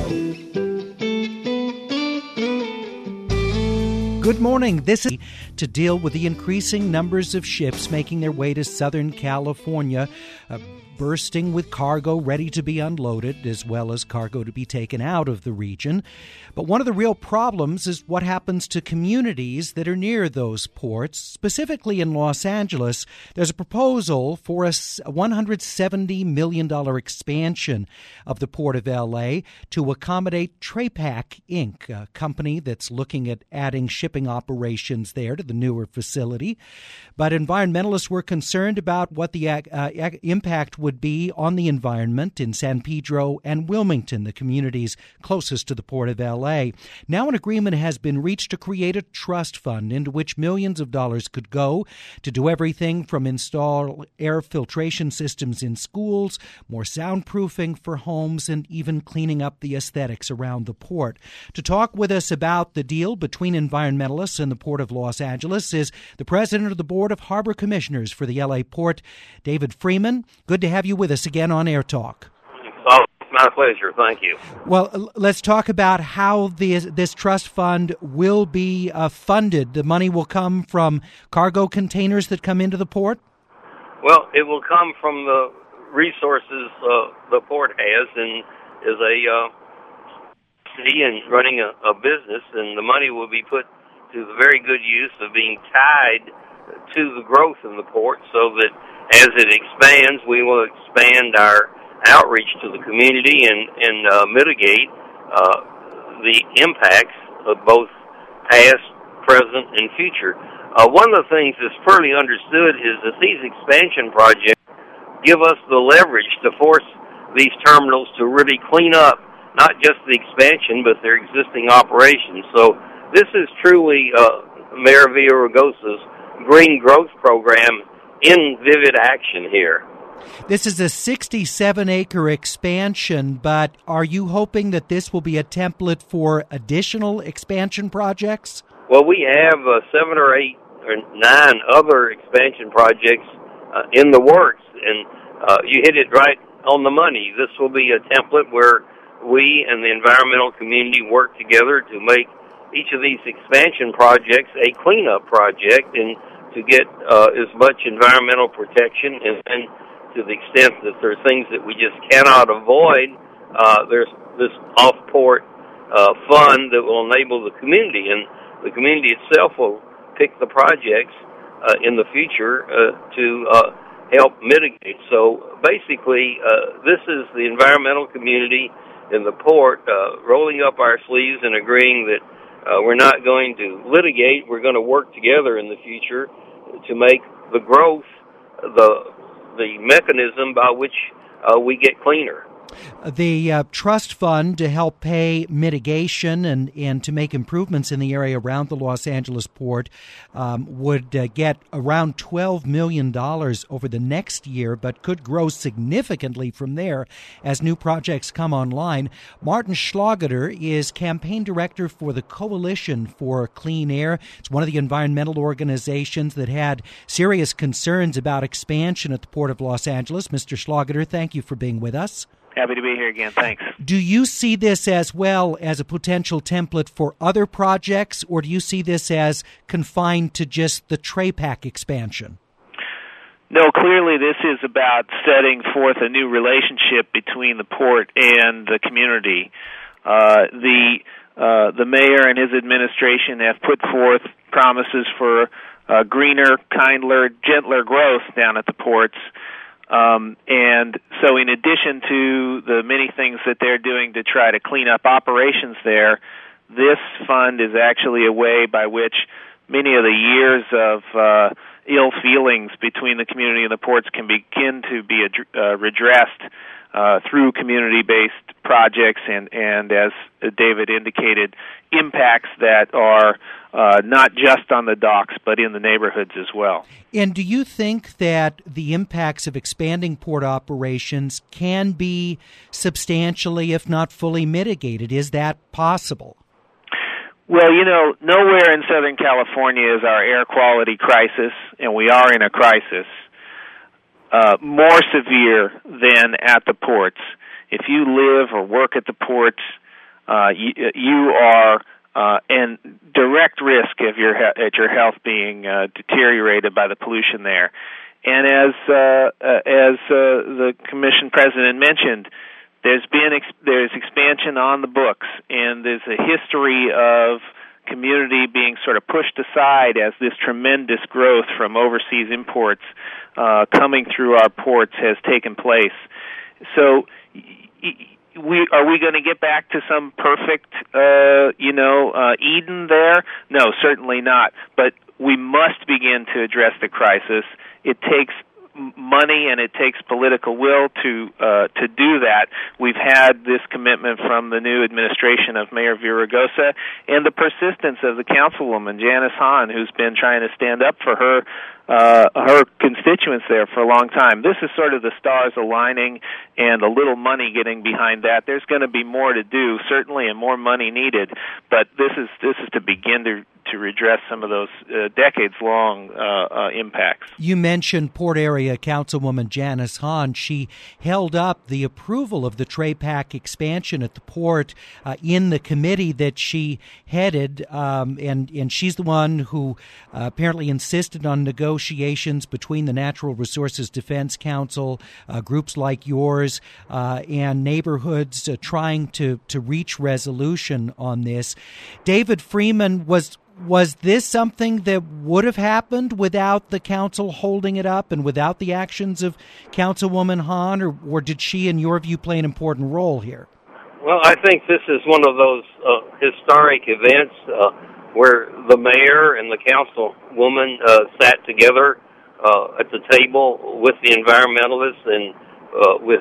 Good morning. This is to deal with the increasing numbers of ships making their way to Southern California, bursting with cargo ready to be unloaded, as well as cargo to be taken out of the region. But one of the real problems is what happens to communities that are near those ports. Specifically in Los Angeles, there's a proposal for a $170 million expansion of the Port of L.A. to accommodate Trepak Inc., a company that's looking at adding shipping operations there to the newer facility. But environmentalists were concerned about what the impact would be on the environment in San Pedro and Wilmington, the communities closest to the Port of L.A. Now an agreement has been reached to create a trust fund into which millions of dollars could go to do everything from install air filtration systems in schools, more soundproofing for homes, and even cleaning up the aesthetics around the port. To talk with us about the deal between environmentalists and the Port of Los Angeles is the president of the Board of Harbor Commissioners for the L.A. Port, David Freeman. Good to have you with us again on Air Talk. Oh, it's my pleasure. Thank you. Well, let's talk about how this trust fund will be funded. The money will come from cargo containers that come into the port? Well, it will come from the resources the port has and is a city and running a business, and the money will be put to the very good use of being tied to the growth in the port so that as it expands, we will expand our outreach to the community and mitigate the impacts of both past, present, and future. One of the things that's fairly understood is that these expansion projects give us the leverage to force these terminals to really clean up not just the expansion, but their existing operations. So this is truly Mayor Villaraigosa's green growth program in vivid action here. This is a 67-acre expansion, but are you hoping that this will be a template for additional expansion projects? Well, we have 7 or 8 or 9 other expansion projects in the works, and you hit it right on the money. This will be a template where we and the environmental community work together to make each of these expansion projects a cleanup project and to get as much environmental protection, and to the extent that there are things that we just cannot avoid, there's this off-port fund that will enable the community, and the community itself will pick the projects in the future to help mitigate. So basically, this is the environmental community in the port rolling up our sleeves and agreeing that we're not going to litigate. We're going to work together in the future to make the growth the mechanism by which we get cleaner. The trust fund to help pay mitigation and to make improvements in the area around the Los Angeles port would get around $12 million over the next year, but could grow significantly from there as new projects come online. Martin Schlageter is campaign director for the Coalition for Clean Air. It's one of the environmental organizations that had serious concerns about expansion at the Port of Los Angeles. Mr. Schlageter, thank you for being with us. Happy to be here again. Thanks. Do you see this as well as a potential template for other projects, or do you see this as confined to just the Trepak expansion? No, clearly this is about setting forth a new relationship between the port and the community. The mayor and his administration have put forth promises for greener, kinder, gentler growth down at the ports. And so in addition to the many things that they're doing to try to clean up operations there, this fund is actually a way by which many of the years of ill feelings between the community and the ports can begin to be redressed through community-based projects and as David indicated, impacts that are not just on the docks but in the neighborhoods as well. And do you think that the impacts of expanding port operations can be substantially, if not fully mitigated? Is that possible? Well, nowhere in Southern California is our air quality crisis, and we are in a crisis, more severe than at the ports. If you live or work at the ports, you are in direct risk of your health being deteriorated by the pollution there. And as the commission president mentioned, there's expansion on the books, and there's a history of community being sort of pushed aside as this tremendous growth from overseas imports coming through our ports has taken place. So, are we going to get back to some perfect, Eden there? No, certainly not. But we must begin to address the crisis. It takes money and it takes political will to do that. We've had this commitment from the new administration of Mayor Villaraigosa and the persistence of the councilwoman Janice Hahn, who's been trying to stand up for her constituents there for a long time. This is sort of the stars aligning and a little money getting behind that. There's going to be more to do, certainly, and more money needed, but this is to begin to redress some of those decades-long impacts. You mentioned Port Area Councilwoman Janice Hahn. She held up the approval of the TRAPAC expansion at the port in the committee that she headed, and she's the one who apparently insisted on negotiations between the Natural Resources Defense Council, groups like yours, and neighborhoods trying to reach resolution on this. David Freeman, was this something that would have happened without the council holding it up and without the actions of Councilwoman Hahn, or did she, in your view, play an important role here? Well, I think this is one of those historic events where the mayor and the councilwoman sat together at the table with the environmentalists and with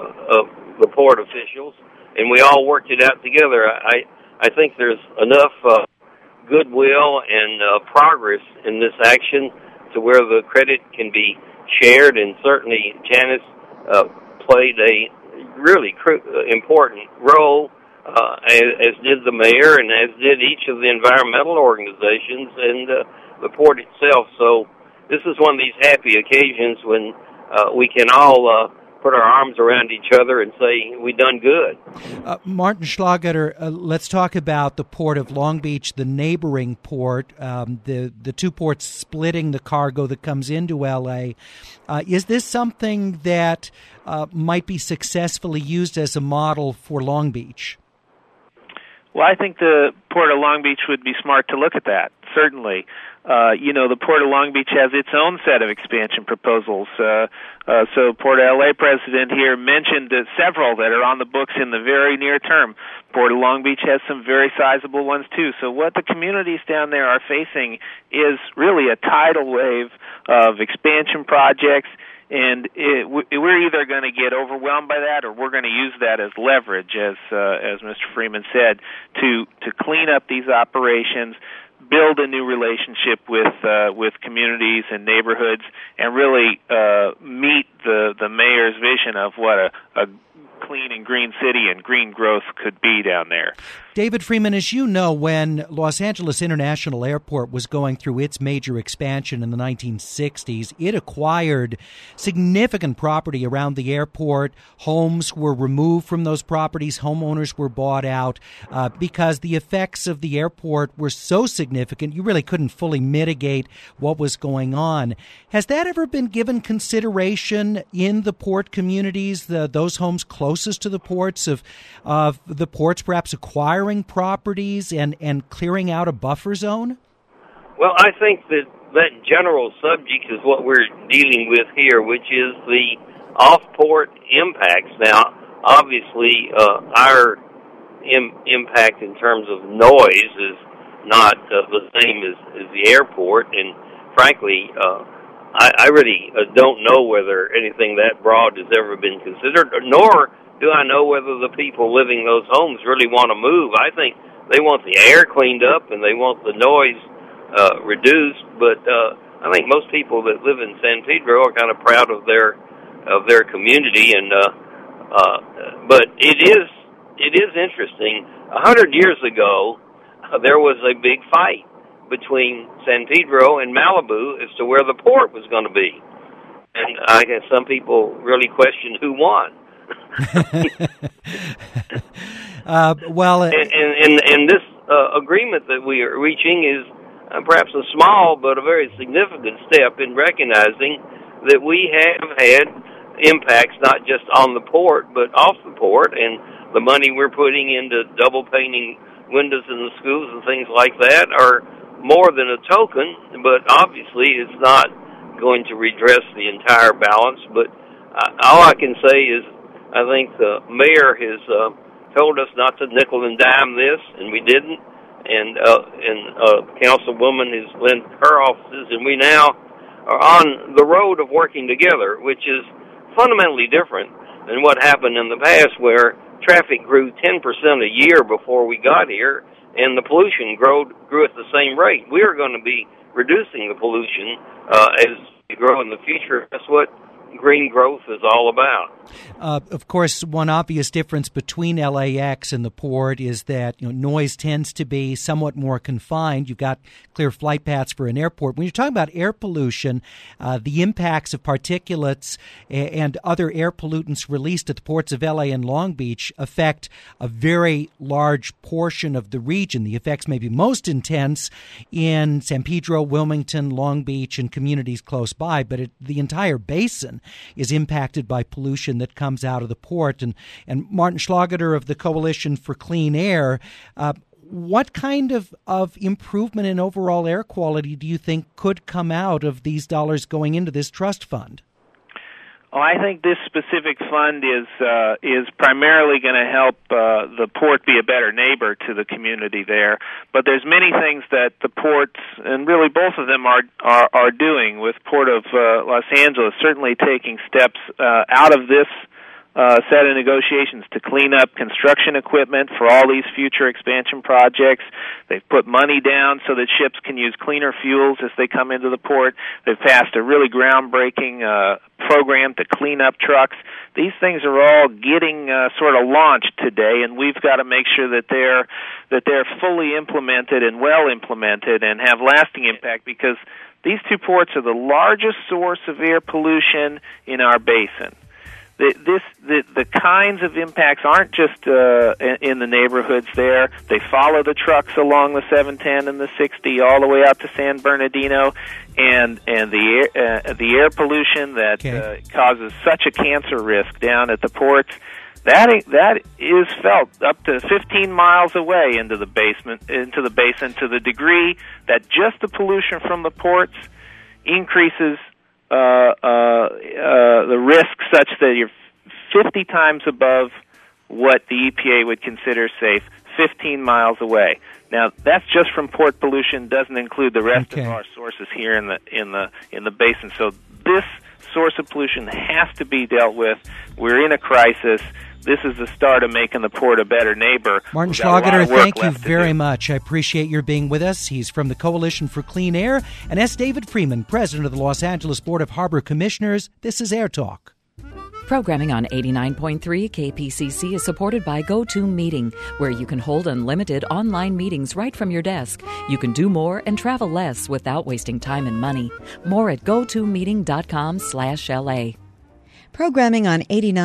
the port officials, and we all worked it out together. I think there's enough goodwill and progress in this action to where the credit can be shared, and certainly Janice played a really important role, as did the mayor and as did each of the environmental organizations and the port itself. So this is one of these happy occasions when we can all put our arms around each other and say, we done good. Martin Schlageter, let's talk about the Port of Long Beach, the neighboring port, the two ports splitting the cargo that comes into L.A. Is this something that might be successfully used as a model for Long Beach? Well, I think the Port of Long Beach would be smart to look at that, certainly. The Port of Long Beach has its own set of expansion proposals. So Port of L.A. president here mentioned several that are on the books in the very near term. Port of Long Beach has some very sizable ones, too. So what the communities down there are facing is really a tidal wave of expansion projects, and we're either going to get overwhelmed by that, or we're going to use that as leverage, as Mr. Freeman said, to clean up these operations, build a new relationship with communities and neighborhoods, and really meet the mayor's vision of what a clean and green city and green growth could be down there. David Freeman, as you know, when Los Angeles International Airport was going through its major expansion in the 1960s, it acquired significant property around the airport. Homes were removed from those properties. Homeowners were bought out because the effects of the airport were so significant, you really couldn't fully mitigate what was going on. Has that ever been given consideration in the port communities, those homes closest to the ports, of the ports perhaps acquiring properties and clearing out a buffer zone? Well, I think that general subject is what we're dealing with here, which is the off-port impacts. Now, obviously, our impact in terms of noise is not the same as the airport, and frankly, I really don't know whether anything that broad has ever been considered, nor do I know whether the people living in those homes really want to move. I think they want the air cleaned up and they want the noise reduced, but I think most people that live in San Pedro are kind of proud of their community, and but it is interesting. 100 years ago, there was a big fight between San Pedro and Malibu as to where the port was going to be, and I guess some people really question who won. And this agreement that we are reaching is perhaps a small but a very significant step in recognizing that we have had impacts not just on the port but off the port, and the money we're putting into double painting windows in the schools and things like that are more than a token, but obviously it's not going to redress the entire balance. But all I can say is I think the mayor has told us not to nickel and dime this, and we didn't. And councilwoman has lent her offices, and we now are on the road of working together, which is fundamentally different than what happened in the past, where traffic grew 10% a year before we got here, and the pollution grew at the same rate. We are going to be reducing the pollution as we grow in the future. That's what green growth is all about. Of course, one obvious difference between LAX and the port is that noise tends to be somewhat more confined. You've got clear flight paths for an airport. When you're talking about air pollution, the impacts of particulates and other air pollutants released at the ports of LA and Long Beach affect a very large portion of the region. The effects may be most intense in San Pedro, Wilmington, Long Beach, and communities close by, but the entire basin is impacted by pollution that comes out of the port. And Martin Schlageter of the Coalition for Clean Air, what kind of improvement in overall air quality do you think could come out of these dollars going into this trust fund? Oh, I think this specific fund is primarily going to help the port be a better neighbor to the community there. But there's many things that the ports, and really both of them, are doing. With Port of Los Angeles certainly taking steps out of this set of negotiations to clean up construction equipment for all these future expansion projects. They've put money down so that ships can use cleaner fuels as they come into the port. They've passed a really groundbreaking program to clean up trucks. These things are all getting sort of launched today, and we've got to make sure that they're fully implemented and well implemented and have lasting impact, because these two ports are the largest source of air pollution in our basin. The kinds of impacts aren't just in the neighborhoods there. They follow the trucks along the 710 and the 60 all the way out to San Bernardino, and the air pollution that causes such a cancer risk down at the ports. That is felt up to 15 miles away into the basin, to the degree that just the pollution from the ports increases the risk such that you're 50 times above what the EPA would consider safe, 15 miles away. Now, that's just from port pollution; doesn't include the rest of our sources here in the basin. So this source of pollution has to be dealt with. We're in a crisis. This is the start of making the port a better neighbor. Martin Schlageter, thank you very much. I appreciate your being with us. He's from the Coalition for Clean Air. And S. David Freeman, president of the Los Angeles Board of Harbor Commissioners. This is Air Talk. Programming on 89.3 KPCC is supported by GoToMeeting, where you can hold unlimited online meetings right from your desk. You can do more and travel less without wasting time and money. More at gotomeeting.com/LA. Programming on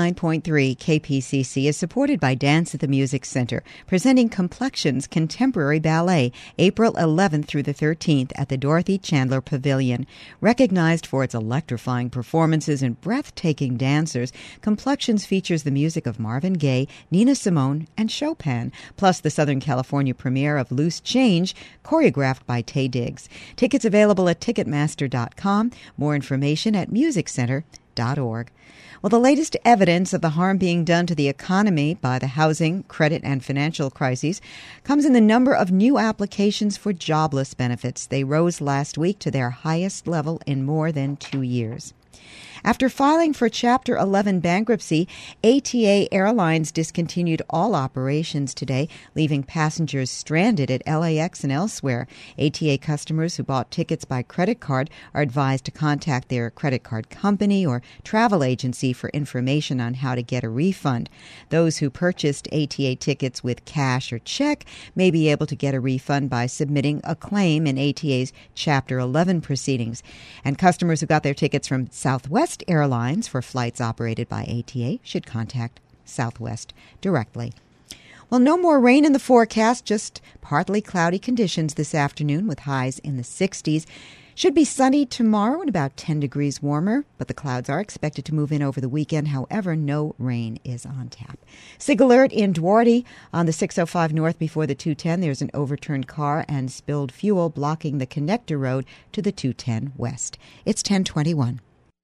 89.3 KPCC is supported by Dance at the Music Center, presenting Complexions Contemporary Ballet, April 11th through the 13th at the Dorothy Chandler Pavilion. Recognized for its electrifying performances and breathtaking dancers, Complexions features the music of Marvin Gaye, Nina Simone, and Chopin, plus the Southern California premiere of Loose Change, choreographed by Taye Diggs. Tickets available at Ticketmaster.com. More information at musiccenter.org. Well, the latest evidence of the harm being done to the economy by the housing, credit, and financial crises comes in the number of new applications for jobless benefits. They rose last week to their highest level in more than 2 years. After filing for Chapter 11 bankruptcy, ATA Airlines discontinued all operations today, leaving passengers stranded at LAX and elsewhere. ATA customers who bought tickets by credit card are advised to contact their credit card company or travel agency for information on how to get a refund. Those who purchased ATA tickets with cash or check may be able to get a refund by submitting a claim in ATA's Chapter 11 proceedings. And customers who got their tickets from Southwest Airlines for flights operated by ATA should contact Southwest directly. Well, no more rain in the forecast, just partly cloudy conditions this afternoon with highs in the 60s. Should be sunny tomorrow and about 10 degrees warmer, but the clouds are expected to move in over the weekend. However, no rain is on tap. SIG alert in Duarte on the 605 north before the 210. There's an overturned car and spilled fuel blocking the connector road to the 210 west. It's 10:21.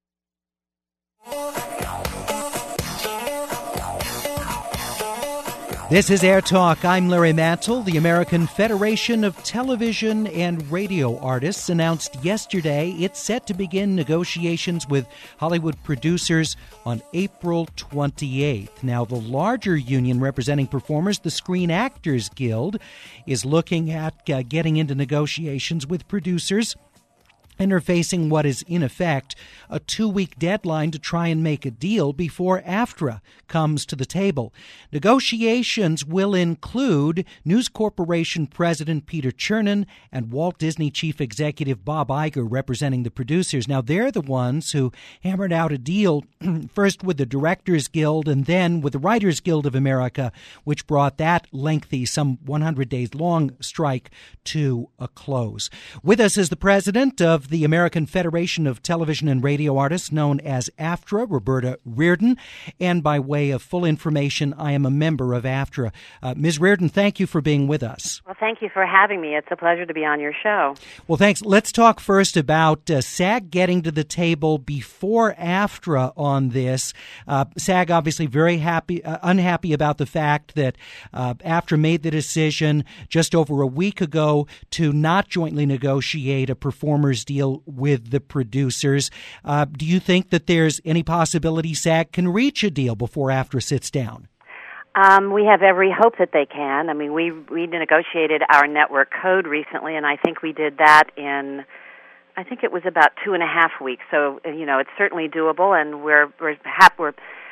This is Air Talk. I'm Larry Mantle. The American Federation of Television and Radio Artists announced yesterday it's set to begin negotiations with Hollywood producers on April 28th. Now, the larger union representing performers, the Screen Actors Guild, is looking at getting into negotiations with producers, and are facing what is, in effect, a 2-week deadline to try and make a deal before AFTRA comes to the table. Negotiations will include News Corporation President Peter Chernin and Walt Disney Chief Executive Bob Iger representing the producers. Now, they're the ones who hammered out a deal first with the Directors Guild and then with the Writers Guild of America, which brought that lengthy, some 100 days long strike to a close. With us is the president of the American Federation of Television and Radio Artists, known as AFTRA, Roberta Reardon. And by way of full information, I am a member of AFTRA. Ms. Reardon, thank you for being with us. Well, thank you for having me. It's a pleasure to be on your show. Well, thanks. Let's talk first about SAG getting to the table before AFTRA on this. SAG obviously very unhappy about the fact that AFTRA made the decision just over a week ago to not jointly negotiate a performers deal with the producers. Do you think that there's any possibility SAG can reach a deal before AFTRA sits down? We have every hope that they can. I mean, we negotiated our network code recently, and I think we did that in, I think it was about 2.5 weeks. So, it's certainly doable, and we're happy.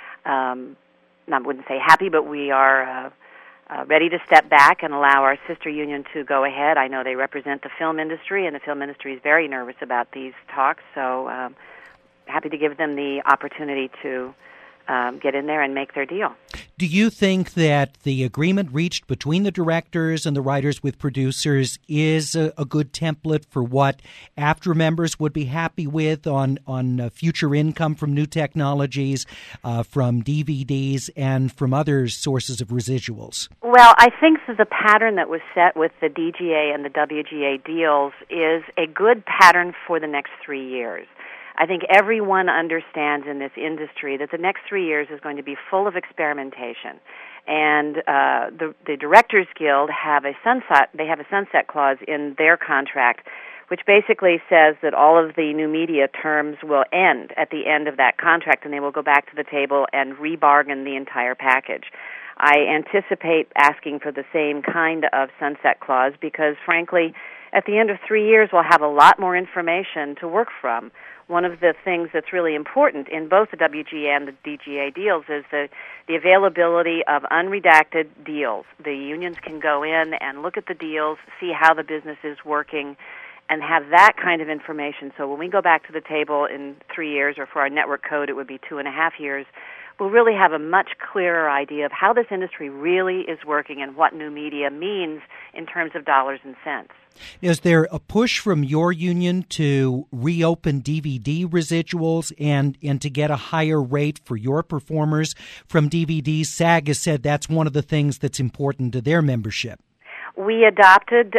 I wouldn't say happy, but we are ready to step back and allow our sister union to go ahead. I know they represent the film industry, and the film industry is very nervous about these talks, so happy to give them the opportunity to get in there and make their deal. Do you think that the agreement reached between the directors and the writers with producers is a good template for what AFTRA members would be happy with on future income from new technologies, from DVDs, and from other sources of residuals? Well, I think that the pattern that was set with the DGA and the WGA deals is a good pattern for the next 3 years. I think everyone understands in this industry that the next 3 years is going to be full of experimentation. And the Directors Guild have a sunset clause in their contract, which basically says that all of the new media terms will end at the end of that contract, and they will go back to the table and rebargain the entire package. I anticipate asking for the same kind of sunset clause because, frankly, at the end of 3 years, we'll have a lot more information to work from. One of the things that's really important in both the WGA and the DGA deals is the availability of unredacted deals. The unions can go in and look at the deals, see how the business is working, and have that kind of information. So when we go back to the table in 3 years, or for our network code it would be 2.5 years, we'll really have a much clearer idea of how this industry really is working and what new media means in terms of dollars and cents. Is there a push from your union to reopen DVD residuals and to get a higher rate for your performers from DVDs? SAG has said that's one of the things that's important to their membership. We adopted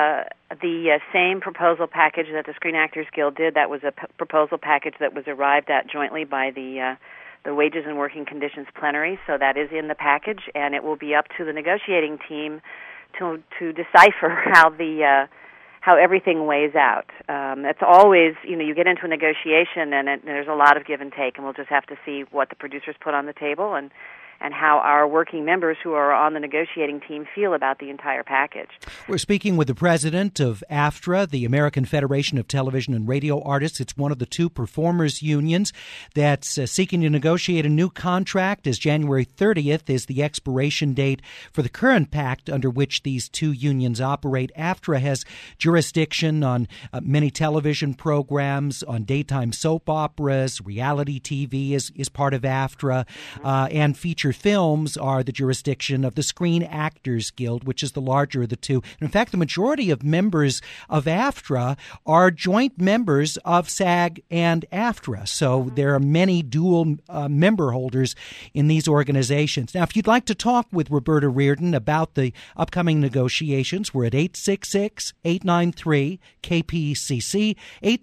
the same proposal package that the Screen Actors Guild did. That was a proposal package that was arrived at jointly by the Wages and Working Conditions Plenary, so that is in the package, and it will be up to the negotiating team to decipher how everything weighs out. It's always, you get into a negotiation and there's a lot of give and take, and we'll just have to see what the producers put on the table and how our working members who are on the negotiating team feel about the entire package. We're speaking with the president of AFTRA, the American Federation of Television and Radio Artists. It's one of the two performers unions that's seeking to negotiate a new contract, as January 30th is the expiration date for the current pact under which these two unions operate. AFTRA has jurisdiction on many television programs, on daytime soap operas. Reality TV is part of AFTRA, and features feature films are the jurisdiction of the Screen Actors Guild, which is the larger of the two. In fact, the majority of members of AFTRA are joint members of SAG and AFTRA. So there are many dual member holders in these organizations. Now, if you'd like to talk with Roberta Reardon about the upcoming negotiations, we're at 866-893-KPCC,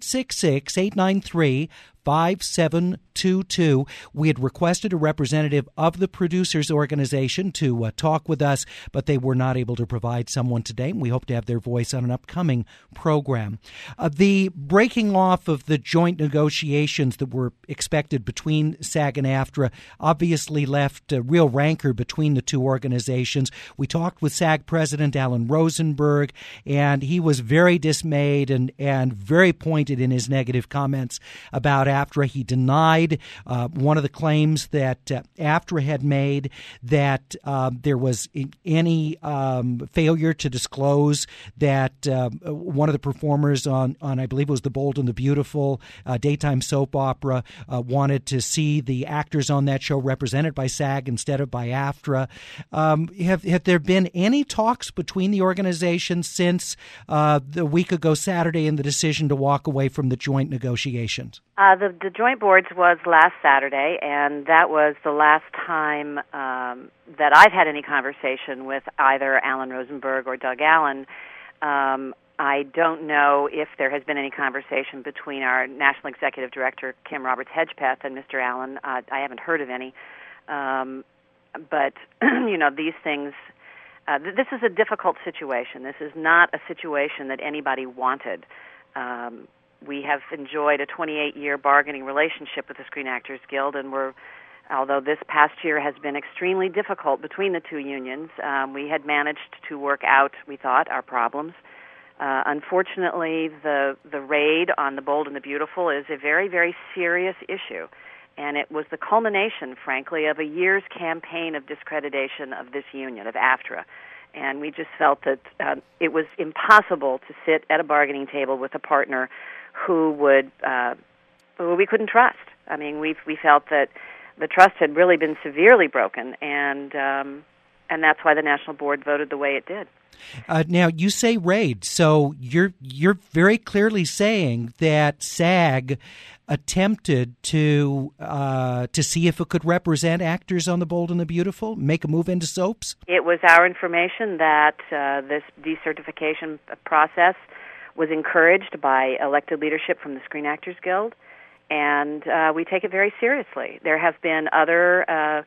866-893-5722. We had requested a representative of the producers organization to talk with us, but they were not able to provide someone today. We hope to have their voice on an upcoming program. The breaking off of the joint negotiations that were expected between SAG and AFTRA obviously left a real rancor between the two organizations. We talked with SAG President Alan Rosenberg, and he was very dismayed and very pointed in his negative comments about AFTRA. He denied one of the claims that AFTRA had made, that there was any failure to disclose that one of the performers on I believe it was The Bold and the Beautiful daytime soap opera wanted to see the actors on that show represented by SAG instead of by AFTRA. Have there been any talks between the organizations since the week ago Saturday and the decision to walk away from the joint negotiations? The joint boards was last Saturday, and that was the last time that I've had any conversation with either Alan Rosenberg or Doug Allen. I don't know if there has been any conversation between our National Executive Director, Kim Roberts-Hedgepeth, and Mr. Allen. I haven't heard of any. But, these things, this is a difficult situation. This is not a situation that anybody wanted. We have enjoyed a 28-year bargaining relationship with the Screen Actors Guild, and although this past year has been extremely difficult between the two unions, we had managed to work out, we thought, our problems. Unfortunately, the raid on The Bold and the Beautiful is a very, very serious issue, and it was the culmination, frankly, of a year's campaign of discreditation of this union, of AFTRA. And we just felt that it was impossible to sit at a bargaining table with a partner who we couldn't trust. I mean, we felt that the trust had really been severely broken, and that's why the National Board voted the way it did. Now, you say raid, so you're very clearly saying that SAG attempted to see if it could represent actors on The Bold and the Beautiful, make a move into soaps? It was our information that this decertification process was encouraged by elected leadership from the Screen Actors Guild, and we take it very seriously. There have been other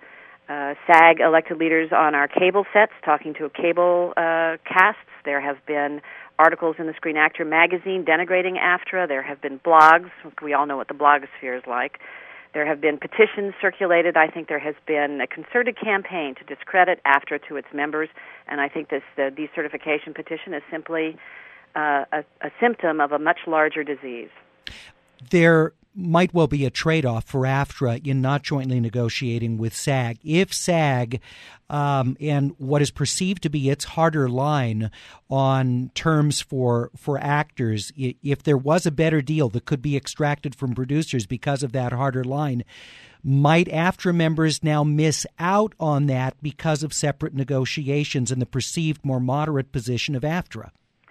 SAG elected leaders on our cable sets talking to cable casts. There have been articles in the Screen Actor magazine denigrating AFTRA. There have been blogs. We all know what the blogosphere is like. There have been petitions circulated. I think there has been a concerted campaign to discredit AFTRA to its members, and I think the decertification petition is simply a symptom of a much larger disease. There might well be a trade-off for AFTRA in not jointly negotiating with SAG. If SAG and what is perceived to be its harder line on terms for actors, if there was a better deal that could be extracted from producers because of that harder line, might AFTRA members now miss out on that because of separate negotiations and the perceived more moderate position of AFTRA?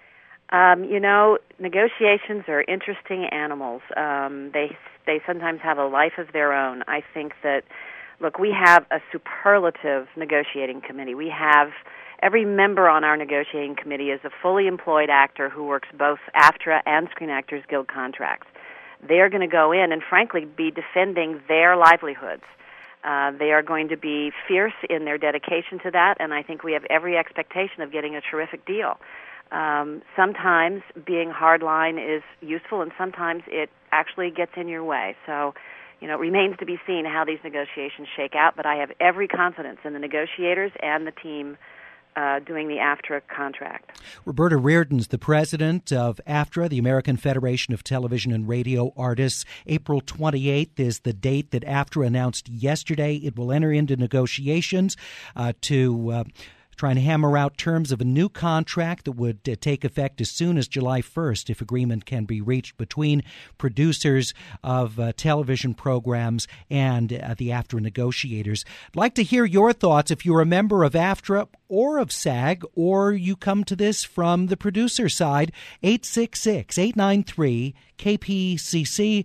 Negotiations are interesting animals. They sometimes have a life of their own. I think that, look, we have a superlative negotiating committee. We have every member on our negotiating committee is a fully employed actor who works both AFTRA and Screen Actors Guild contracts. They're going to go in and, frankly, be defending their livelihoods. They are going to be fierce in their dedication to that, and I think we have every expectation of getting a terrific deal. Sometimes being hardline is useful, and sometimes it actually gets in your way. So, it remains to be seen how these negotiations shake out, but I have every confidence in the negotiators and the team doing the AFTRA contract. Roberta Reardon's the president of AFTRA, the American Federation of Television and Radio Artists. April 28th is the date that AFTRA announced yesterday. It will enter into negotiations to trying to hammer out terms of a new contract that would take effect as soon as July 1st if agreement can be reached between producers of television programs and the AFTRA negotiators. I'd like to hear your thoughts if you're a member of AFTRA or of SAG, or you come to this from the producer side. 866-893-KPCC,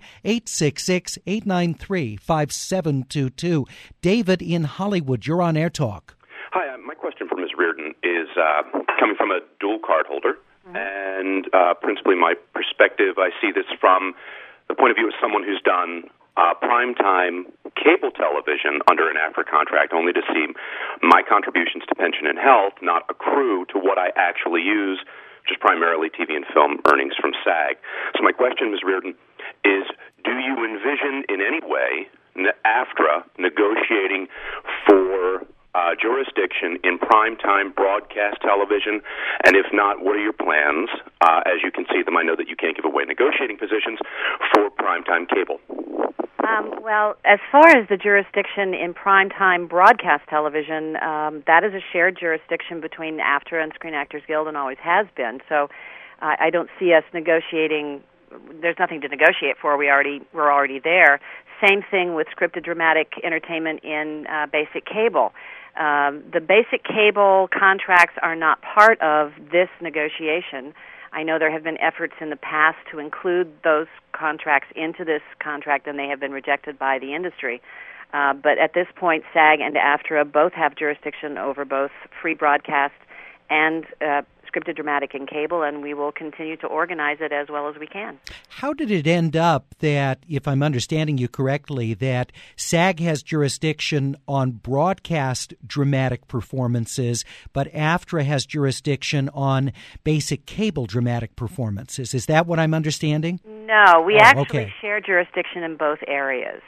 866-893-5722. David in Hollywood, you're on Air Talk. Hi, my question for Ms. Reardon is coming from a dual card holder, and principally my perspective, I see this from the point of view of someone who's done primetime cable television under an AFTRA contract, only to see my contributions to pension and health not accrue to what I actually use, which is primarily TV and film earnings from SAG. So my question, Ms. Reardon, is do you envision in any way AFTRA negotiating for jurisdiction in primetime broadcast television? And if not, what are your plans, as you can see them? I know that you can't give away negotiating positions for primetime cable. Well, as far as the jurisdiction in primetime broadcast television, that is a shared jurisdiction between AFTRA and Screen Actors Guild and always has been. So I don't see us negotiating. There's nothing to negotiate for. We're already there. Same thing with scripted dramatic entertainment in basic cable. The basic cable contracts are not part of this negotiation. I know there have been efforts in the past to include those contracts into this contract, and they have been rejected by the industry. But at this point, SAG and AFTRA both have jurisdiction over both free broadcast and scripted dramatic and cable, and we will continue to organize it as well as we can. How did it end up that, if I'm understanding you correctly, that SAG has jurisdiction on broadcast dramatic performances, but AFTRA has jurisdiction on basic cable dramatic performances? Is that what I'm understanding? No, we actually share jurisdiction in both areas.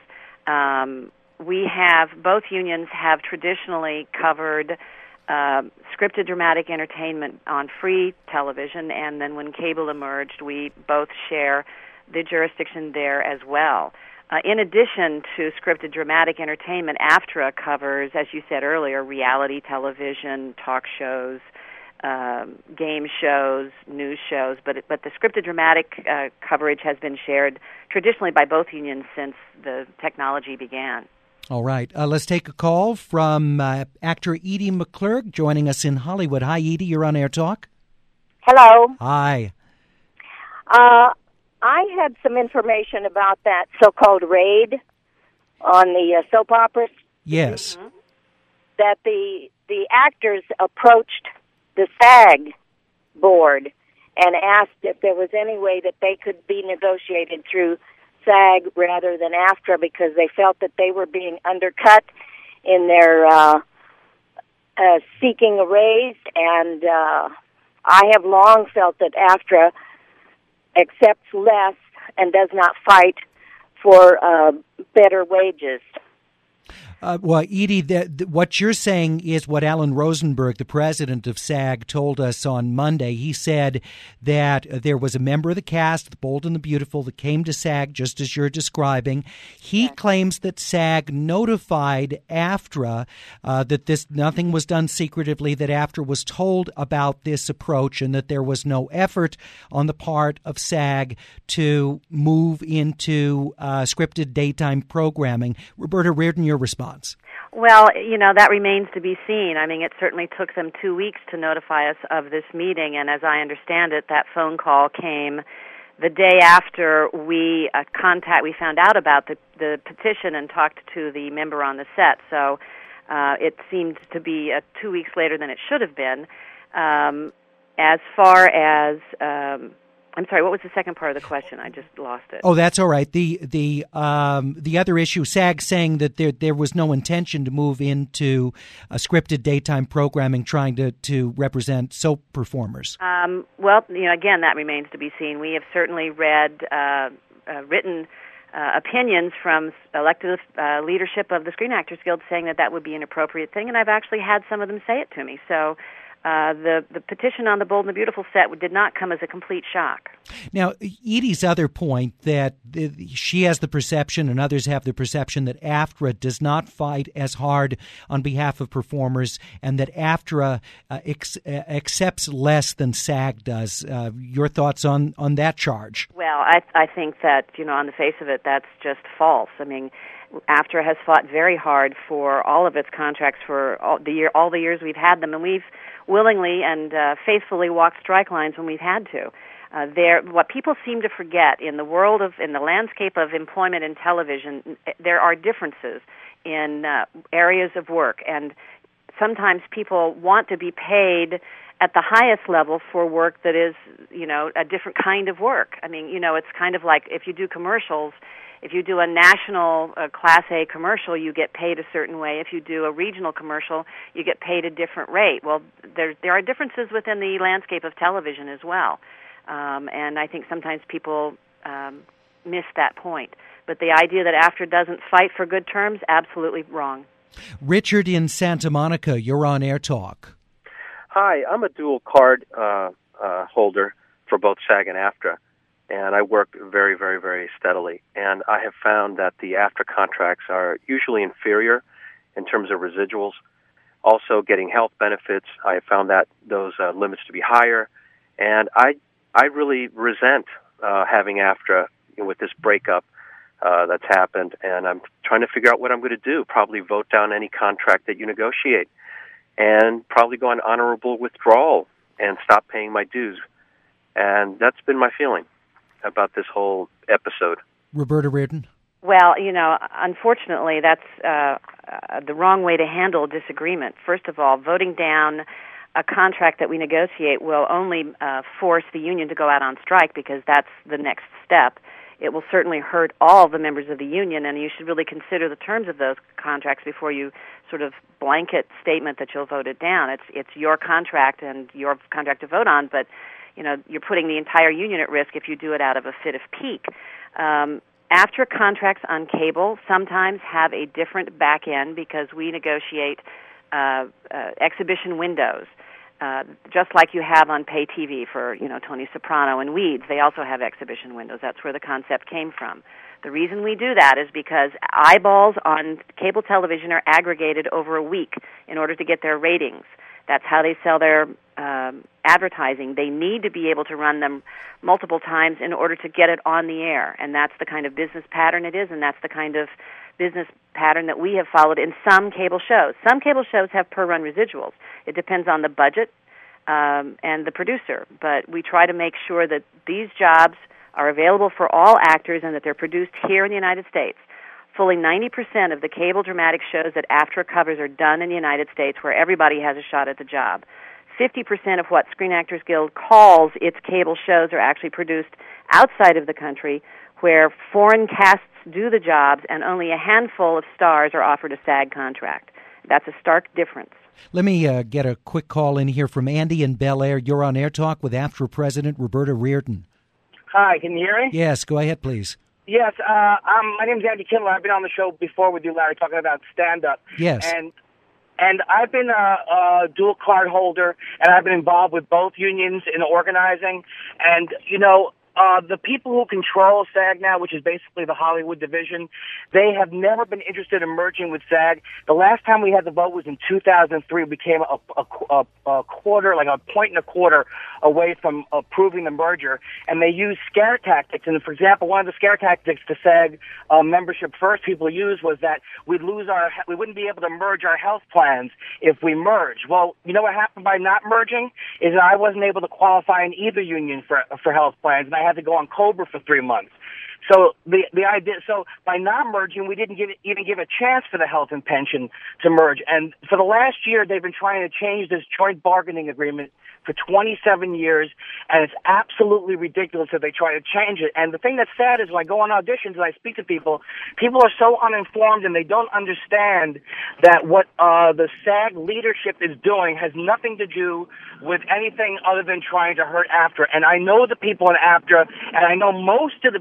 Both unions have traditionally covered scripted dramatic entertainment on free television, and then when cable emerged, we both share the jurisdiction there as well. In addition to scripted dramatic entertainment, AFTRA covers, as you said earlier, reality television, talk shows, game shows, news shows, but the scripted dramatic coverage has been shared traditionally by both unions since the technology began. All right. Let's take a call from actor Edie McClurg joining us in Hollywood. Hi, Edie. You're on Air Talk. Hello. Hi. I had some information about that so-called raid on the soap operas. Yes. Mm-hmm. That the actors approached the SAG board and asked if there was any way that they could be negotiated through SAG rather than AFTRA because they felt that they were being undercut in their seeking a raise, and I have long felt that AFTRA accepts less and does not fight for better wages. Well, Edie, what you're saying is what Alan Rosenberg, the president of SAG, told us on Monday. He said that there was a member of the cast, The Bold and the Beautiful, that came to SAG, just as you're describing. He claims that SAG notified AFTRA that nothing was done secretively, that AFTRA was told about this approach, and that there was no effort on the part of SAG to move into scripted daytime programming. Roberta Reardon, your response. Well, that remains to be seen. I mean, it certainly took them 2 weeks to notify us of this meeting, and as I understand it, that phone call came the day after we found out about the petition and talked to the member on the set. So it seemed to be 2 weeks later than it should have been. As far as I'm sorry, what was the second part of the question? I just lost it. Oh, that's all right. The other issue, SAG saying that there was no intention to move into scripted daytime programming, trying to represent soap performers. Well, again, that remains to be seen. We have certainly read written opinions from elected leadership of the Screen Actors Guild saying that would be an appropriate thing, and I've actually had some of them say it to me. So the petition on the Bold and the Beautiful set did not come as a complete shock. Now, Edie's other point that she has the perception and others have the perception that AFTRA does not fight as hard on behalf of performers and that AFTRA accepts less than SAG does. Your thoughts on that charge? Well, I think that, on the face of it, that's just false. I mean, AFTRA has fought very hard for all of its contracts for all the years we've had them, and we've willingly and faithfully walked strike lines when we've had to. What people seem to forget in the landscape of employment in television, there are differences in areas of work, and sometimes people want to be paid at the highest level for work that is, a different kind of work. I mean, it's kind of like if you do commercials. If you do a national Class A commercial, you get paid a certain way. If you do a regional commercial, you get paid a different rate. Well, there are differences within the landscape of television as well. And I think sometimes people miss that point. But the idea that AFTRA doesn't fight for good terms, absolutely wrong. Richard in Santa Monica, you're on Air Talk. Hi, I'm a dual card holder for both SAG and AFTRA. And I work very, very, very steadily. And I have found that the AFTRA contracts are usually inferior in terms of residuals. Also, getting health benefits, I have found that those limits to be higher. And I really resent having AFTRA with this breakup that's happened. And I'm trying to figure out what I'm going to do. Probably vote down any contract that you negotiate. And probably go on honorable withdrawal and stop paying my dues. And that's been my feeling about this whole episode. Roberta Reardon? Well, unfortunately, that's the wrong way to handle disagreement. First of all, voting down a contract that we negotiate will only force the union to go out on strike because that's the next step. It will certainly hurt all the members of the union, and you should really consider the terms of those contracts before you sort of blanket statement that you'll vote it down. It's your contract and your contract to vote on, but you're putting the entire union at risk if you do it out of a fit of pique. AFTRA contracts on cable sometimes have a different back end because we negotiate exhibition windows, just like you have on pay TV for, Tony Soprano and Weeds. They also have exhibition windows. That's where the concept came from. The reason we do that is because eyeballs on cable television are aggregated over a week in order to get their ratings. That's how they sell their advertising. They need to be able to run them multiple times in order to get it on the air, and that's the kind of business pattern it is, and that's the kind of business pattern that we have followed in some cable shows. Some cable shows have per-run residuals. It depends on the budget and the producer, but we try to make sure that these jobs are available for all actors and that they're produced here in the United States. Fully 90% of the cable dramatic shows that AFTRA covers are done in the United States where everybody has a shot at the job. 50% of what Screen Actors Guild calls its cable shows are actually produced outside of the country where foreign casts do the jobs and only a handful of stars are offered a SAG contract. That's a stark difference. Let me get a quick call in here from Andy in Bel Air. You're on Air Talk with AFTRA President Roberta Reardon. Hi, can you hear me? Yes, go ahead, please. Yes, my name's Andy Kindler. I've been on the show before with you, Larry, talking about stand-up. Yes. And I've been a dual card holder, and I've been involved with both unions in organizing. And, the people who control SAG now, which is basically the Hollywood division, they have never been interested in merging with SAG. The last time we had the vote was in 2003. We became a quarter, like a point and a quarter away from approving the merger. And they used scare tactics. And, for example, one of the scare tactics to SAG membership first people used was that we wouldn't be able to merge our health plans if we merged. Well, you know what happened by not merging is that I wasn't able to qualify in either union for health plans, and I had to go on COBRA for 3 months. So the idea, so by not merging, we didn't even give a chance for the health and pension to merge. And for the last year, they've been trying to change this joint bargaining agreement for 27 years, and it's absolutely ridiculous that they try to change it. And the thing that's sad is when I go on auditions and I speak to people, people are so uninformed and they don't understand that what the SAG leadership is doing has nothing to do with anything other than trying to hurt AFTRA. And I know the people in AFTRA, and I know most of the people in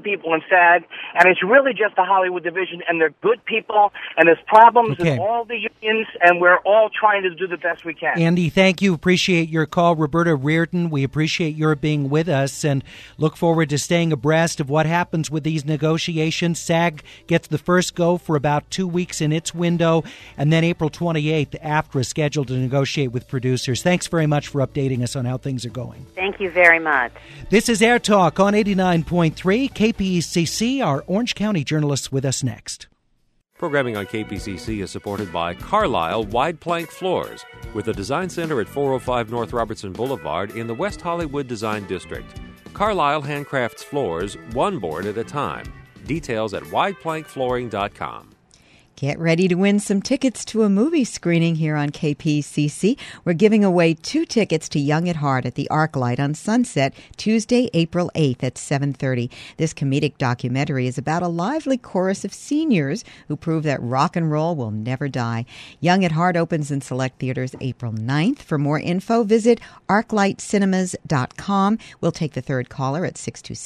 SAG, and it's really just the Hollywood division, and they're good people, and there's problems in all the unions, and we're all trying to do the best we can. Andy, thank you. Appreciate your call. Roberta Reardon, we appreciate your being with us and look forward to staying abreast of what happens with these negotiations. SAG gets the first go for about 2 weeks in its window, and then April 28th, AFTRA is scheduled to negotiate with producers. Thanks very much for updating us on how things are going. Thank you very much. This is Air Talk on 89.3 KPCC. Our Orange County journalists with us next. Programming on KPCC is supported by Carlisle Wide Plank Floors, with a design center at 405 North Robertson Boulevard in the West Hollywood Design District. Carlisle handcrafts floors one board at a time. Details at wideplankflooring.com. Get ready to win some tickets to a movie screening here on KPCC. We're giving away 2 tickets to Young at Heart at the ArcLight on Sunset, Tuesday, April 8th at 7:30. This comedic documentary is about a lively chorus of seniors who prove that rock and roll will never die. Young at Heart opens in select theaters April 9th. For more info, visit arclightcinemas.com. We'll take the third caller at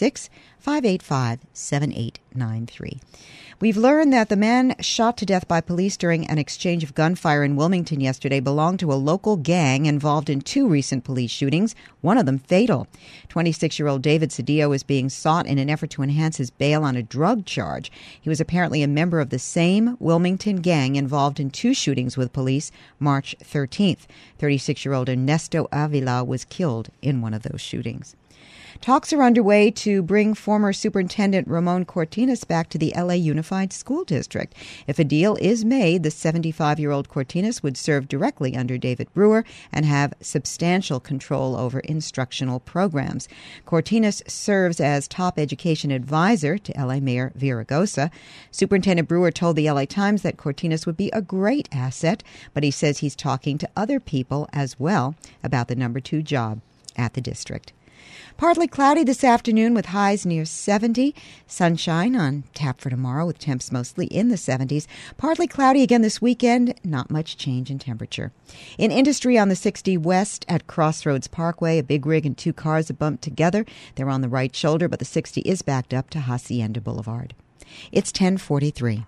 626-585-7893. We've learned that the man shot to death by police during an exchange of gunfire in Wilmington yesterday belonged to a local gang involved in 2 recent police shootings, one of them fatal. 26-year-old David Cedillo is being sought in an effort to enhance his bail on a drug charge. He was apparently a member of the same Wilmington gang involved in 2 shootings with police March 13th. 36-year-old Ernesto Avila was killed in one of those shootings. Talks are underway to bring former Superintendent Ramon Cortinas back to the LA Unified School District. If a deal is made, the 75-year-old Cortinas would serve directly under David Brewer and have substantial control over instructional programs. Cortinas serves as top education advisor to LA Mayor Villaraigosa. Superintendent Brewer told the LA Times that Cortinas would be a great asset, but he says he's talking to other people as well about the number 2 job at the district. Partly cloudy this afternoon with highs near 70. Sunshine on tap for tomorrow with temps mostly in the 70s. Partly cloudy again this weekend. Not much change in temperature. In industry on the 60 West at Crossroads Parkway, a big rig and 2 cars have bumped together. They're on the right shoulder, but the 60 is backed up to Hacienda Boulevard. It's 10:43.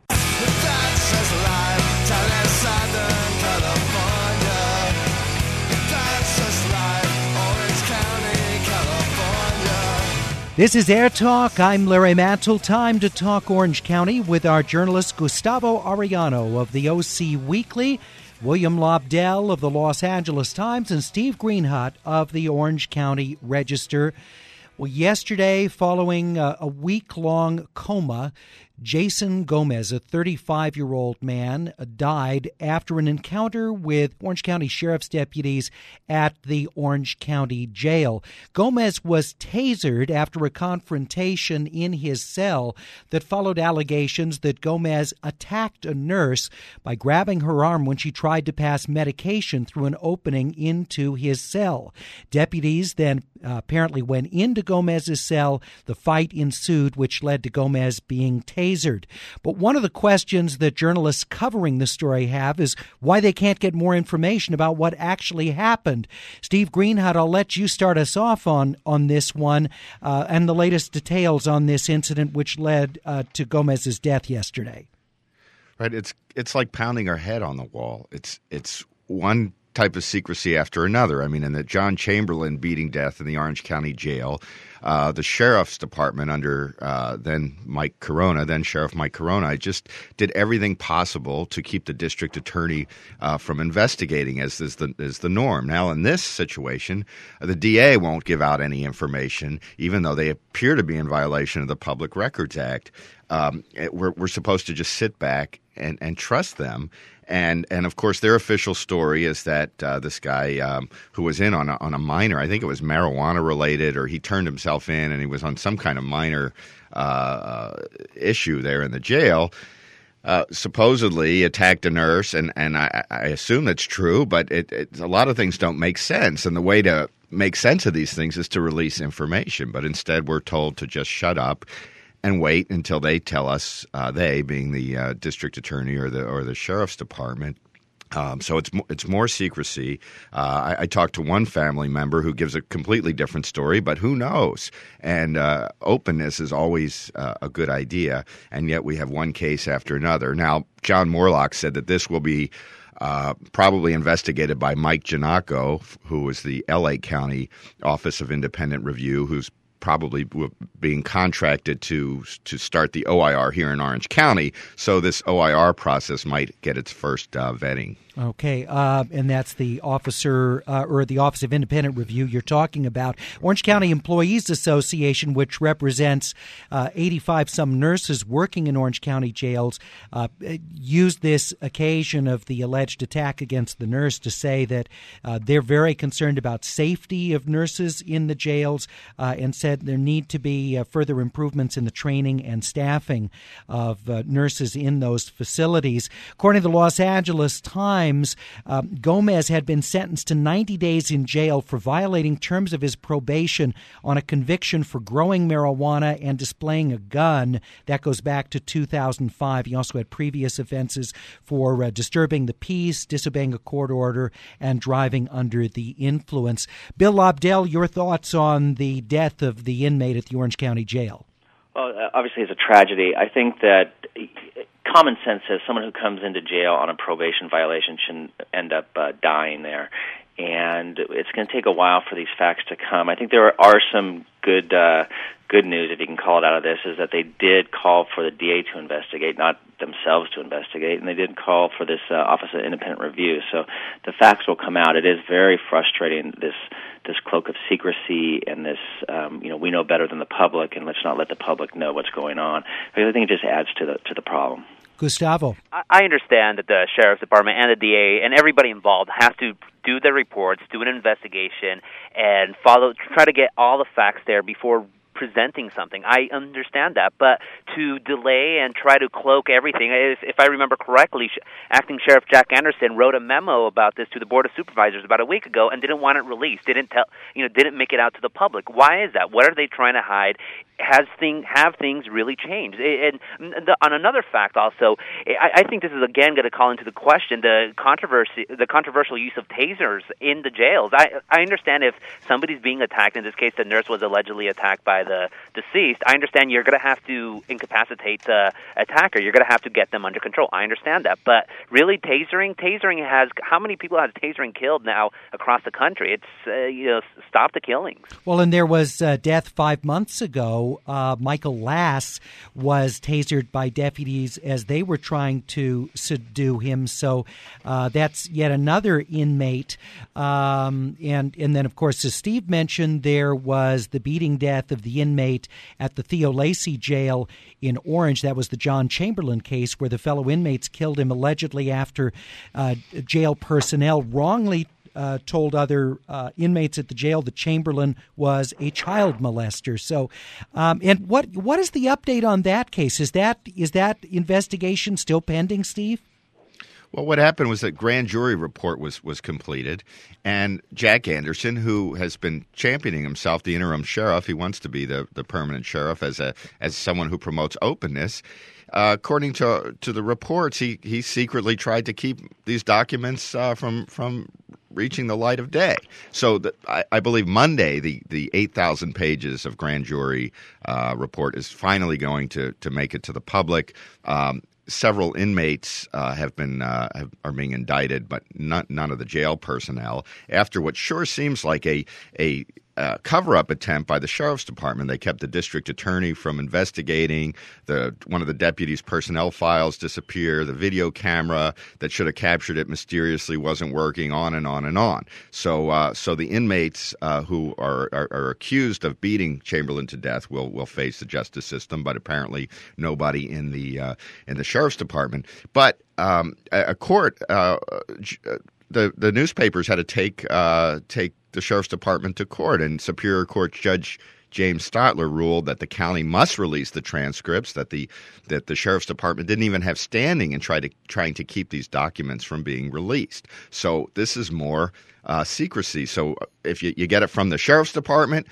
This is Air Talk. I'm Larry Mantle. Time to talk Orange County with our journalist Gustavo Arellano of the OC Weekly, William Lobdell of the Los Angeles Times, and Steve Greenhut of the Orange County Register. Well, yesterday, following a week-long coma, Jason Gomez, a 35-year-old man, died after an encounter with Orange County Sheriff's deputies at the Orange County Jail. Gomez was tasered after a confrontation in his cell that followed allegations that Gomez attacked a nurse by grabbing her arm when she tried to pass medication through an opening into his cell. Deputies then apparently went into Gomez's cell. The fight ensued, which led to Gomez being tasered. But one of the questions that journalists covering the story have is why they can't get more information about what actually happened. Steve Greenhut, I'll let you start us off on this one and the latest details on this incident which led to Gomez's death yesterday. Right, it's like pounding our head on the wall. It's one type of secrecy after another. I mean, in the John Chamberlain beating death in the Orange County Jail, the Sheriff's Department under then Sheriff Mike Corona, just did everything possible to keep the district attorney from investigating, as is the norm. Now, in this situation, the DA won't give out any information, even though they appear to be in violation of the Public Records Act. We're supposed to just sit back and trust them. And of course, their official story is that this guy who was in on a minor, I think it was marijuana related, or he turned himself in and he was on some kind of minor issue there in the jail, supposedly attacked a nurse. And I assume that's true, but a lot of things don't make sense. And the way to make sense of these things is to release information. But instead, we're told to just shut up and wait until they tell us, they being the district attorney or the sheriff's department, So it's more secrecy. I talked to one family member who gives a completely different story, but who knows? And openness is always a good idea, and yet we have one case after another. Now, John Moorlach said that this will be probably investigated by Mike Giannacco, who is the L.A. County Office of Independent Review, who's probably being contracted to start the OIR here in Orange County. So this OIR process might get its first vetting. Okay, and that's the officer or the Office of Independent Review you're talking about. Orange County Employees Association, which represents 85-some nurses working in Orange County jails, used this occasion of the alleged attack against the nurse to say that they're very concerned about safety of nurses in the jails and said there need to be further improvements in the training and staffing of nurses in those facilities. According to the Los Angeles Times, Gomez had been sentenced to 90 days in jail for violating terms of his probation on a conviction for growing marijuana and displaying a gun. That goes back to 2005. He also had previous offenses for disturbing the peace, disobeying a court order, and driving under the influence. Bill Lobdell, your thoughts on the death of the inmate at the Orange County Jail? Well, obviously it's a tragedy. I think that common sense says someone who comes into jail on a probation violation shouldn't end up dying there. And it's going to take a while for these facts to come. I think there are some good news, if you can call it out of this, is that they did call for the DA to investigate, not themselves to investigate, and they did call for this Office of Independent Review. So the facts will come out. It is very frustrating, this cloak of secrecy and this, we know better than the public, and let's not let the public know what's going on. I think it just adds to the problem. Gustavo. I understand that the Sheriff's Department and the DA and everybody involved has to do their reports, do an investigation, and try to get all the facts there before presenting something. I understand that, but to delay and try to cloak everything, if I remember correctly, Acting Sheriff Jack Anderson wrote a memo about this to the Board of Supervisors about a week ago and didn't want it released, didn't make it out to the public. Why is that? What are they trying to hide? Have things really changed? And on another fact also, I think this is again going to call into the question the controversial use of tasers in the jails. I understand if somebody's being attacked, in this case the nurse was allegedly attacked by the deceased, I understand you're going to have to incapacitate the attacker. You're going to have to get them under control. I understand that. But really, tasering has, how many people has tasering killed now across the country? It's, stop the killings. Well, and there was death 5 months ago. Michael Lass was tasered by deputies as they were trying to subdue him. So that's yet another inmate. And then, of course, as Steve mentioned, there was the beating death of the inmate at the Theo Lacey jail in Orange. That was the John Chamberlain case where the fellow inmates killed him allegedly after jail personnel wrongly told other inmates at the jail that Chamberlain was a child molester. So, and what is the update on that case? Is that investigation still pending, Steve? Well, what happened was that grand jury report was completed, and Jack Anderson, who has been championing himself, the interim sheriff, he wants to be the permanent sheriff as someone who promotes openness. According to the reports, he secretly tried to keep these documents from reaching the light of day. So I believe Monday, the 8,000 pages of grand jury report is finally going to make it to the public. Several inmates are being indicted, but none of the jail personnel. After what sure seems like a cover-up attempt by the Sheriff's Department. They kept the district attorney from investigating. One of the deputies' personnel files disappeared. The video camera that should have captured it mysteriously wasn't working, on and on and on. So the inmates who are accused of beating Chamberlain to death will face the justice system, but apparently nobody in the Sheriff's Department. But a court, the newspapers had to take the Sheriff's Department to court, and Superior Court Judge James Stotler ruled that the county must release the transcripts, that the Sheriff's Department didn't even have standing in trying to keep these documents from being released. So this is more secrecy. So if you get it from the Sheriff's Department,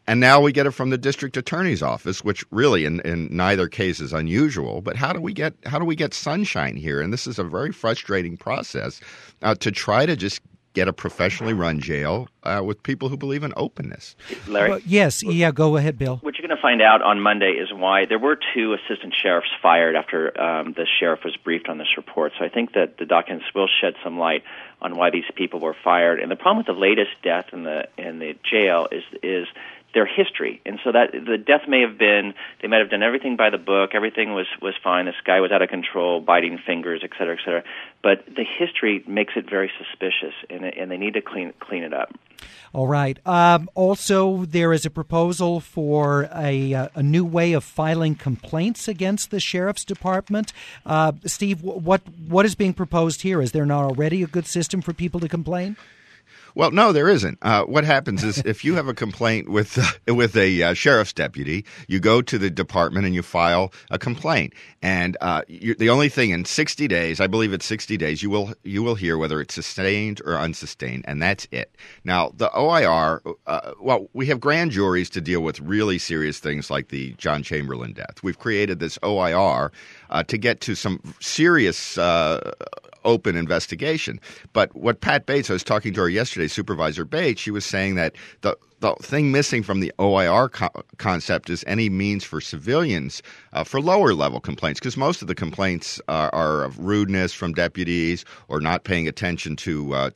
And now we get it from the district attorney's office, which really in neither case is unusual. But how do we get sunshine here? And this is a very frustrating process to try to just get a professionally run jail with people who believe in openness. Larry? Well, yes. Yeah, go ahead, Bill. What you're going to find out on Monday is why there were 2 assistant sheriffs fired after the sheriff was briefed on this report. So I think that the documents will shed some light on why these people were fired. And the problem with the latest death in the jail is their history. And so that the death they might have done everything by the book, everything was fine, this guy was out of control, biting fingers, et cetera, but the history makes it very suspicious, and they need to clean it up. All right. Also, there is a proposal for a new way of filing complaints against the sheriff's department. Steve, what is being proposed here? Is there not already a good system for people to complain? Well, no, there isn't. What happens is if you have a complaint with a sheriff's deputy, you go to the department and you file a complaint. And the only thing in 60 days, I believe it's 60 days, you will hear whether it's sustained or unsustained, and that's it. Now, the OIR, we have grand juries to deal with really serious things like the John Chamberlain death. We've created this OIR to get to some serious open investigation. But what Pat Bates, I was talking to her yesterday, Supervisor Bates, she was saying that the thing missing from the OIR concept is any means for civilians for lower level complaints, because most of the complaints are of rudeness from deputies or not paying attention to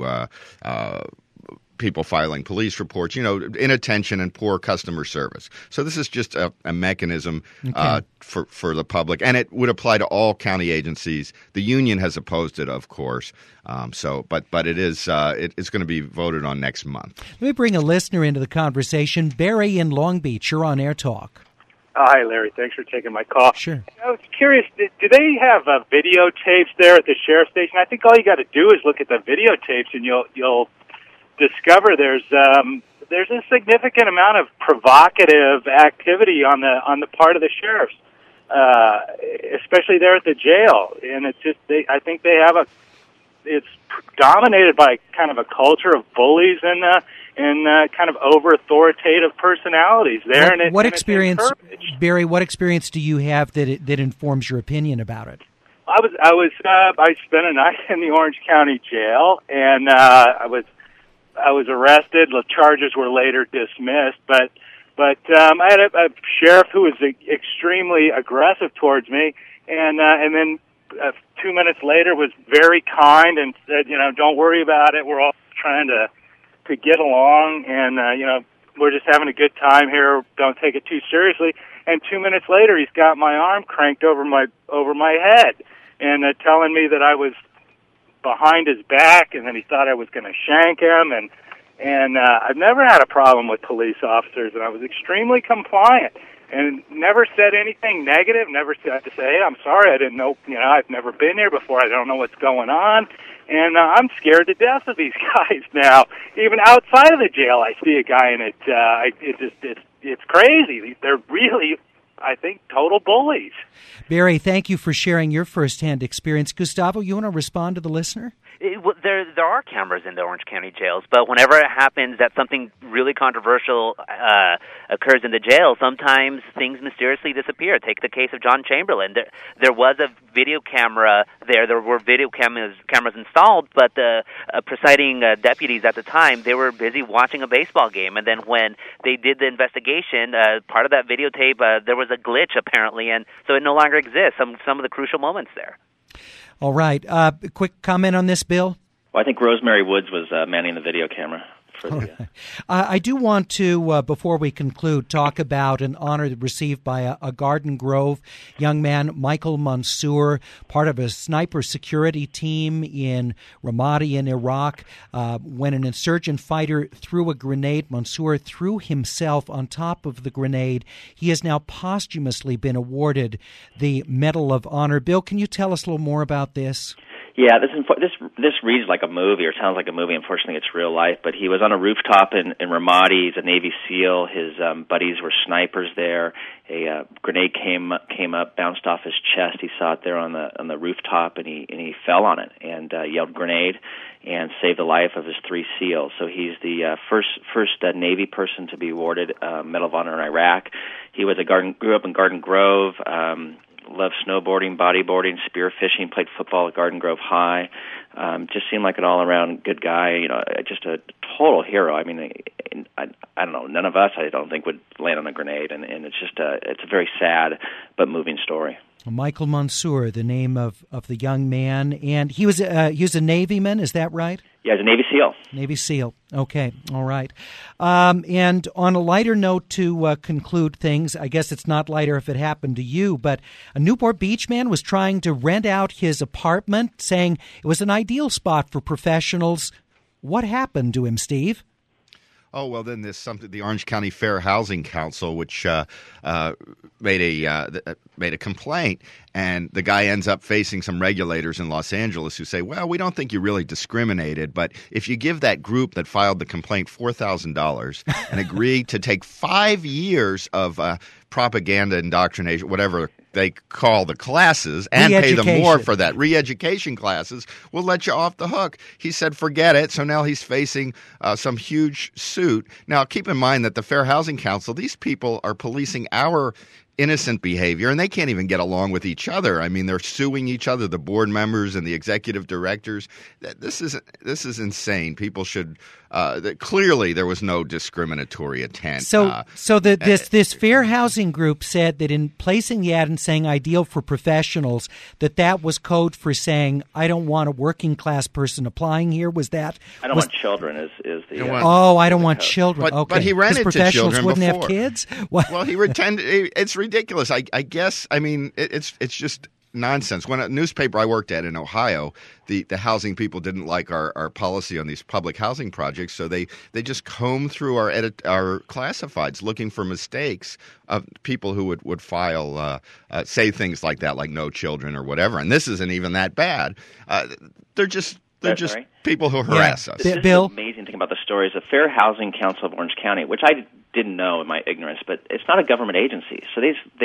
people filing police reports, inattention and poor customer service. So this is just a mechanism for the public, and it would apply to all county agencies. The union has opposed it, of course. But it is it's going to be voted on next month. Let me bring a listener into the conversation. Barry in Long Beach, you're on Air Talk. Hi, Larry. Thanks for taking my call. Sure. I was curious, do they have videotapes there at the sheriff's station? I think all you got to do is look at the videotapes, and you'll discover there's a significant amount of provocative activity on the part of the sheriffs, especially there at the jail. And it's just I think they have it's dominated by kind of a culture of bullies and kind of over authoritative personalities there. What experience, Barry? What experience do you have that informs your opinion about it? I spent a night in the Orange County Jail, and I was arrested. The charges were later dismissed, but I had a sheriff who was extremely aggressive towards me, and then 2 minutes later was very kind and said, don't worry about it. We're all trying to get along, and we're just having a good time here. Don't take it too seriously. And 2 minutes later, he's got my arm cranked over my head, and telling me that I was behind his back, and then he thought I was going to shank him, and I've never had a problem with police officers, and I was extremely compliant and never said anything negative, never said to say, hey, I'm sorry, I didn't know, I've never been here before, I don't know what's going on, and I'm scared to death of these guys now. Even outside of the jail, I see a guy, and it's crazy. They're really, I think, total bullies. Barry, thank you for sharing your firsthand experience. Gustavo, you want to respond to the listener? There are cameras in the Orange County jails, but whenever it happens that something really controversial occurs in the jail, sometimes things mysteriously disappear. Take the case of John Chamberlain. There was a video camera there. There were video cameras installed, but the presiding deputies at the time, they were busy watching a baseball game. And then when they did the investigation, part of that videotape, there was a glitch apparently, and so it no longer exists. Some of the crucial moments there. All right. Quick comment on this, Bill? Well, I think Rosemary Woods was manning the video camera. I do want to, before we conclude, talk about an honor received by a Garden Grove young man, Michael Mansour, part of a sniper security team in Ramadi in Iraq. When an insurgent fighter threw a grenade, Mansour threw himself on top of the grenade. He has now posthumously been awarded the Medal of Honor. Bill, can you tell us a little more about this? Yeah, this reads like a movie, or sounds like a movie. Unfortunately, it's real life. But he was on a rooftop in Ramadi. He's a Navy SEAL. His buddies were snipers there. A grenade came up, bounced off his chest. He saw it there on the rooftop, and he fell on it and yelled "grenade" and saved the life of his 3 SEALs. So he's the first Navy person to be awarded Medal of Honor in Iraq. He grew up in Garden Grove. Loved snowboarding, bodyboarding, spearfishing, played football at Garden Grove High. Just seemed like an all-around good guy, just a total hero. I mean, I don't know, none of us, I don't think, would land on a grenade, and it's just it's a very sad but moving story. Michael Mansour, the name of the young man, and he was a Navyman, is that right? Yeah, he's a Navy SEAL. Navy SEAL. Okay, all right. And on a lighter note to conclude things, I guess it's not lighter if it happened to you, but a Newport Beach man was trying to rent out his apartment, saying it was an ideal spot for professionals. What happened to him, Steve? Oh, well, then there's something. The Orange County Fair Housing Council, which made a complaint, and the guy ends up facing some regulators in Los Angeles who say, well, we don't think you really discriminated, but if you give that group that filed the complaint $4,000 and agree to take 5 years of propaganda, indoctrination, whatever they call the classes, and pay them more for that, re-education classes, we'll let you off the hook. He said, forget it. So now he's facing some huge suit. Now, keep in mind that the Fair Housing Council, these people are policing our innocent behavior, and they can't even get along with each other. I mean, they're suing each other, the board members and the executive directors. This is insane. People should clearly there was no discriminatory intent. So this fair housing group said that in placing the ad and saying ideal for professionals, that was code for saying I don't want a working class person applying here. Was that? I don't want children. Is the I don't want children. But, but he rented to children wouldn't before. Have kids. Well, he pretended. It's ridiculous. I guess. I mean, it's just nonsense. When a newspaper I worked at in Ohio, the housing people didn't like our policy on these public housing projects, so they just combed through our classifieds looking for mistakes of people who would file say things like that, like no children or whatever. And this isn't even that bad. They're just people who harass us. Bill? The amazing thing about the story is the Fair Housing Council of Orange County, which I didn't know in my ignorance, but it's not a government agency. So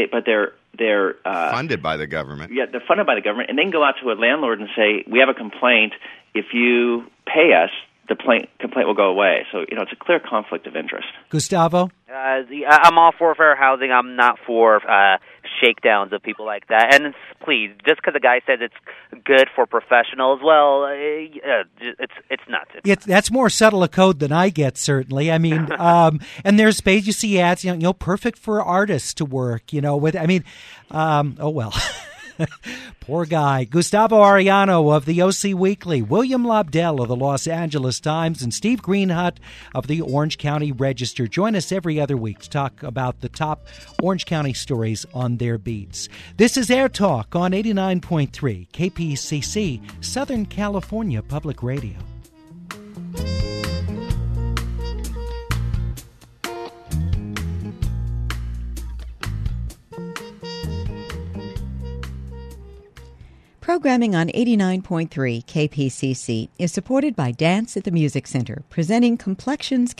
they're funded by the government. Yeah, they're funded by the government, and they can go out to a landlord and say, "We have a complaint. If you pay us, the complaint will go away." So it's a clear conflict of interest. Gustavo? I'm all for fair housing. I'm not for shakedowns of people like that. And please, just because a guy says it's good for professionals, well, it's nuts. That's more subtle a code than I get, certainly. I mean, and there's space you see ads, perfect for artists to work. Oh well. Poor guy. Gustavo Arellano of the OC Weekly, William Lobdell of the Los Angeles Times, and Steve Greenhut of the Orange County Register. Join us every other week to talk about the top Orange County stories on their beats. This is Air Talk on 89.3 KPCC, Southern California Public Radio. Programming on 89.3 KPCC is supported by Dance at the Music Center, presenting Complexions